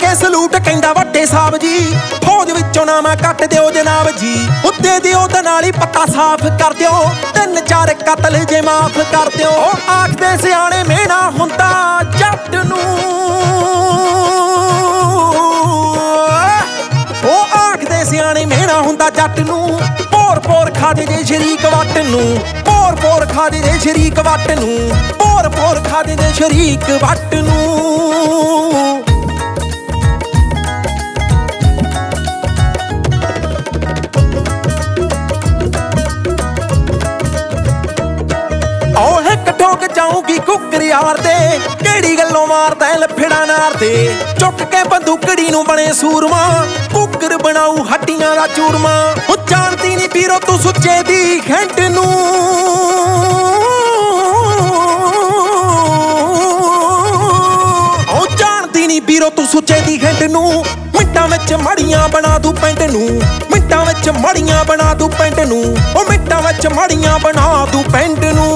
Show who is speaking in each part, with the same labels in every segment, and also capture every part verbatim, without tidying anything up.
Speaker 1: ਕੇ salute ਕਹਿੰਦਾ ਵੱਡੇ ਸਾਹਿਬ ਜੀ, ਫੌਜ ਵਿੱਚੋਂ ਨਾ ਮੈਂ ਕੱਟ ਦਿਓ ਜਨਾਬ ਜੀ। ਉੱਤੇ ਦਿਓ ਤੇ ਨਾਲ ਹੀ ਪੱਤਾ ਸਾਫ਼ ਕਰ ਦਿਓ, ਤਿੰਨ ਚਾਰ ਕਤਲ ਜੇ ਮਾਫ਼ ਕਰ ਦਿਓ। ਉਹ ਆਖਦੇ ਸਿਆਣੇ ਮਿਹਣਾ ਹੁੰਦਾ ਜੱਟ ਨੂੰ, ਉਹ ਆਖਦੇ ਸਿਆਣੇ ਮਿਹਣਾ ਹੁੰਦਾ ਜੱਟ ਨੂੰ। ਭੋਰ ਭੋਰ ਖਾ ਦੇ ਜੇ ਸ਼ਰੀਕ ਵੱਟ ਨੂੰ, ਭੋਰ ਭੋਰ ਖਾ ਦੇ ਜੇ ਸ਼ਰੀਕ ਵੱਟ ਨੂੰ, ਭੋਰ ਭੋਰ ਖਾ ਦੇ ਜੇ ਸ਼ਰੀਕ ਵੱਟ ਨੂੰ। ਉਹ ਇੱਕ ਠੋਕ ਜਾਊਗੀ ਕੁੱਕਰ ਯਾਰ ਦੇ, ਕਿਹੜੀ ਗੱਲੋਂ ਮਾਰਦਾ ਲਫੜਾ ਨਾਰ ਦੇ। ਚੁੱਕ ਕੇ ਬੰਦੂਕੜੀ ਨੂੰ ਬਣੇ ਸੂਰਮਾ, ਕੁੱਕਰ ਬਣਾਊ ਹੱਡੀਆਂ ਦਾ ਚੂਰਮਾ। ਉਹ ਜਾਣਦੀ ਨੀ ਵੀਰੋ ਤੂੰ ਸੁੱਚੇ ਦੀ ਖੈਂਟ ਨੂੰ, ਉਹ ਜਾਣਦੀ ਨੀ ਵੀਰੋ ਤੂੰ ਸੁੱਚੇ ਦੀ ਖੈਂਟ ਨੂੰ। ਮਿੰਟਾਂ ਵਿੱਚ ਮੜੀਆਂ ਬਣਾ ਦੂ ਪੈਂਟ ਨੂੰ, ਮਿੰਟਾਂ ਵਿੱਚ ਮੜੀਆਂ ਬਣਾ ਦੂ ਪੈਂਟ ਨੂੰ। ਉਹ ਮਿੰਟਾਂ ਵਿੱਚ ਮੜੀਆਂ ਬਣਾ ਦੂ ਪੈਂਟ ਨੂੰ।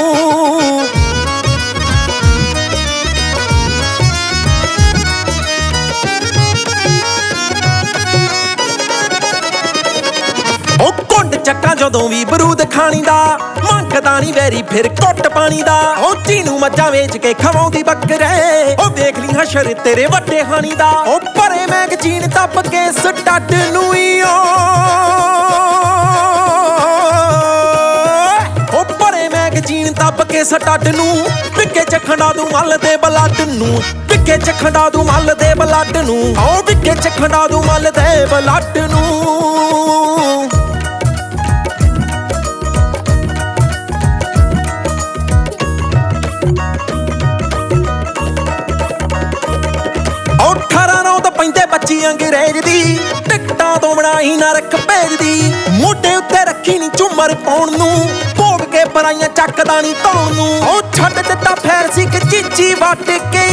Speaker 1: ਉਹ ਕੁੰਡ ਚੱਟਾਂ ਜਦੋਂ ਵੀ ਬਰੂਦ ਖਾਣੀ ਦਾ, ਮੰਗਦਾ ਨੀ ਵੈਰੀ ਫਿਰ ਘੁੱਟ ਪਾਣੀ ਦਾ। ਉਹ ਚੀਨੂੰ ਮੱਝਾਂ ਵੇਚ ਕੇ ਖਵਾਉਂਦੀ ਬੱਕਰੇ, ਉਹ ਵੇਖ ਲਈ ਹਸ਼ਰ ਤੇਰੇ ਵੱਡੇ ਹਾਣੀ ਦਾ। ਉਹ ਪਰੇ ਮੈਗਜ਼ੀਨ ਦੱਬ ਕੇ ਸਟੱਡ ਨੂੰ ਈ, ਉਹ ਪਰੇ ਮੈਗਜ਼ੀਨ ਦੱਬ ਕੇ ਸਟੱਡ ਨੂੰ। ਵਿੱਕੇ ਚ ਖੰਡਾ ਦੂ ਮੱਲ ਦੇ ਬਲੱਡ ਨੂੰ, ਵਿੱਕੇ ਚ ਖੰਡਾ ਦੂ ਮੱਲ ਦੇ ਬਲੱਡ ਨੂੰ। ਉਹ ਵਿੱਕੇ ਚ ਖੰਡਾ ਦੂ ਮੱਲ ਦੇ ਬਲੱਡ ਨੂੰ। ਪੈਂਦੇ ਬੱਚੀ ਅੰਗਰੇਜ਼ ਦੀ, ਟਿਕਟਾਂ ਤੋਂ ਬਣਾਈ ਨਾ ਰੱਖ ਭੇਜਦੀ। ਮੋਢੇ ਉੱਤੇ ਰੱਖੀ ਨੀ ਝੁੰਮਰ ਪਾਉਣ ਨੂੰ, ਭੋਗ ਕੇ ਪਰਾਈਆਂ ਚੱਕਦਾ ਨੀ ਧੌਣ ਨੂੰ। ਉਹ ਛੱਡ ਦਿੱਤਾ ਫੈਰ ਸੀ ਕਿ ਚੀਚੀ ਵੱਟ ਕੇ,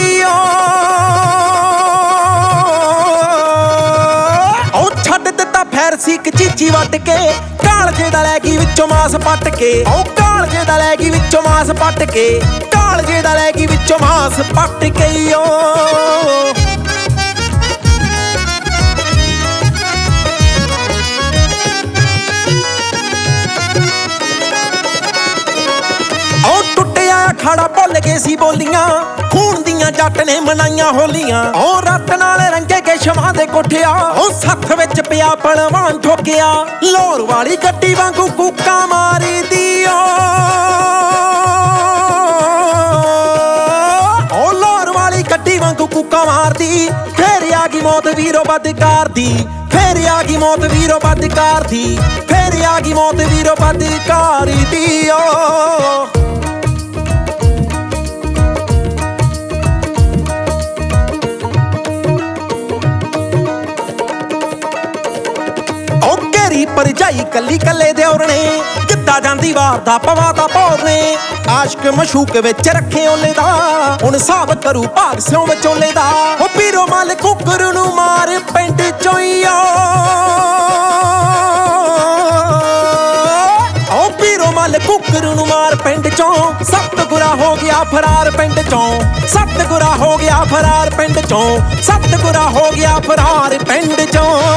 Speaker 1: ਉਹ ਛੱਡ ਦਿੱਤਾ ਫੈਰ ਸੀ ਕਿ ਚੀਚੀ ਵੱਟ ਕੇ। ਕਾਲਜੇ ਦਾ ਲੈ ਗਈ ਵਿੱਚੋਂ ਮਾਸ ਪੱਟ ਕੇ, ਉਹ ਕਾਲਜੇ ਦਾ ਲੈ ਗਈ ਵਿੱਚੋਂ ਮਾਸ ਪੱਟ ਕੇ, ਕਾਲਜੇ ਦਾ ਲੈ ਗਈ ਵਿੱਚੋਂ ਮਾਸ ਪੱਟ ਕੇ। ਓ ਖਾੜਾ ਭੁੱਲ ਗਏ ਸੀ ਬੋਲੀਆਂ, ਖੂਨ ਦੀਆਂ ਜੱਟ ਨੇ ਮਨਾਈਆਂ ਹੋਲੀਆਂ। ਉਹ ਰੱਤ ਨਾਲ ਰੰਗੇ ਕੇ ਸ਼ਮਾਂ ਦੇ ਕੋਠਿਆ, ਉਹ ਸੱਥ ਵਿੱਚ ਪਿਆ ਪਹਿਲਵਾਨ ਠੋਕਿਆ। ਲੋਰ ਵਾਲੀ ਗੱਡੀ ਵਾਂਗੂ ਕੂਕਾਂ ਮਾਰੀਦੀ, ਉਹ ਲੋਰ ਵਾਲੀ ਗੱਡੀ ਵਾਂਗੂ ਕੂਕਾਂ ਮਾਰਦੀ। ਫੇਰ ਆ ਗਈ ਮੌਤ ਵੀਰੋ ਬਦਕਾਰ ਦੀ, ਫੇਰ ਆ ਗਈ ਮੌਤ ਵੀਰੋ ਬਦਕਾਰ ਦੀ, ਫੇਰ ਆ ਗਈ ਮੌਤ ਵੀਰੋ ਬਦਕਾਰ ਦੀ। ਓ ਭਰਜਾਈ ਕੱਲੀ ਕੱਲੇ ਦਿਓਰ ਨੇ, ਕਿੱਦਾਂ ਜਾਂਦੀ ਵਾਰ ਦਾ ਪਵਾ ਦਾ ਪੌਰ ਨੇ। ਆਸ਼ਕ ਮਸ਼ੂਕ ਵਿੱਚ ਰੱਖੇ ਓਲੇ ਦਾ, ਹੁਣ ਹਿਸਾਬ ਕਰੂ ਭਾਗ ਸਿਉਂ ਵਿਚੋਲੇ ਦਾ। ਉਹ ਪੀਰੋ ਮੱਲ ਕੁੱਕਰ ਨੂੰ ਮਾਰ ਪਿੰਡ ਚੋਈਆ, ਉਹ ਪੀਰੋ ਮੱਲ ਕੁੱਕਰ ਨੂੰ ਮਾਰ ਪਿੰਡ ਚੋਂ। ਸਤਿਗੁਰਾ ਹੋ ਗਿਆ ਫਰਾਰ ਪਿੰਡ ਚੋਂ, ਸਤਿਗੁਰਾ ਹੋ ਗਿਆ ਫਰਾਰ ਪਿੰਡ ਚੋਂ, ਸਤਿਗੁਰਾ ਹੋ ਗਿਆ ਫਰਾਰ ਪਿੰਡ ਚੋਂ।